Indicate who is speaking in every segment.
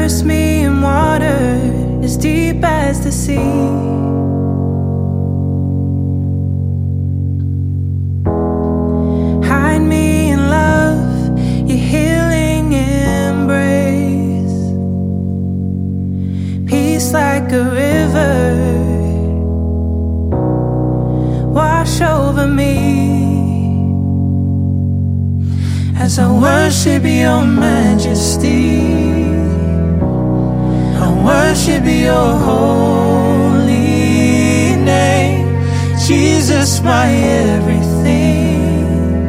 Speaker 1: Immerse me in water as deep as the sea. Hide me in love, your healing embrace. Peace like a river, wash over me as I worship your majesty. I worship your holy name. Jesus, my everything.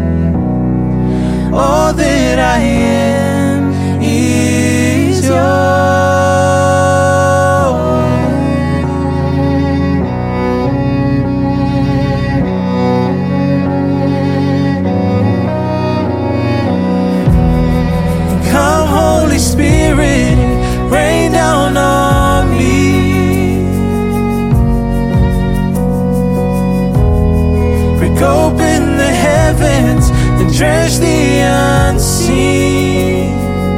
Speaker 1: All that I am is yours. Come, Holy Spirit, rain down on me. Break open the heavens and drench the unseen.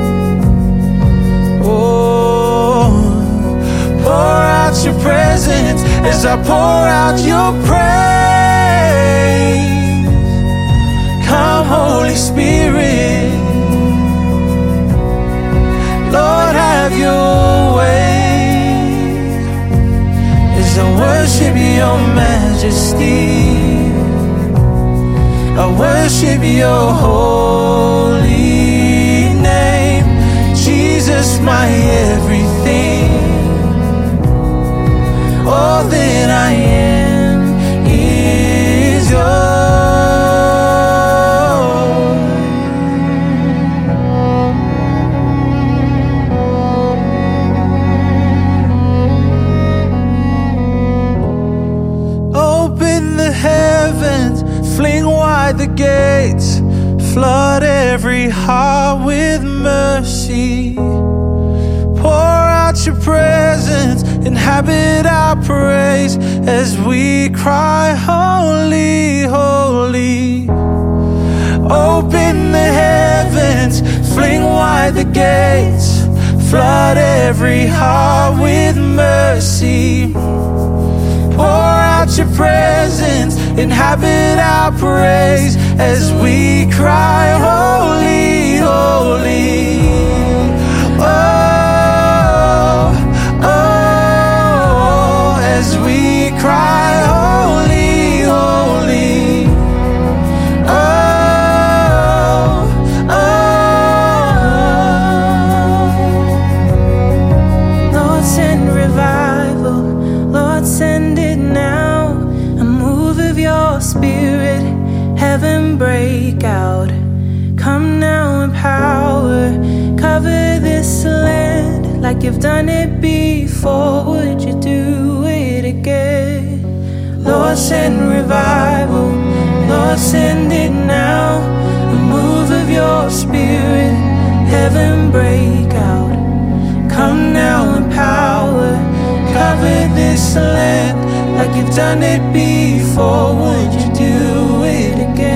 Speaker 1: Oh, pour out your presence as I pour out your praise. Come, Holy Spirit, Lord, have your way as I worship your majesty. I worship your holy name. Jesus, my everything. All that I am is yours. Open the heavens, fling wide the gates, flood every heart with mercy. Pour out your presence, inhabit our praise as we cry, holy, holy. Open the heavens, fling wide the gates, flood every heart with mercy. Pour out your presence, inhabit our praise as we cry, holy, holy. Oh, oh, as we cry, holy, holy. Oh, oh. Lord, send revival. Lord, send it now. A move of your spirit, heaven break out. Come now in power, cover this land like you've done it before. Would you do it again? Lord, send revival. Lord, send it now. A move of your spirit, heaven break out. Come now in power, cover this land like you've done it before. Would you do it again?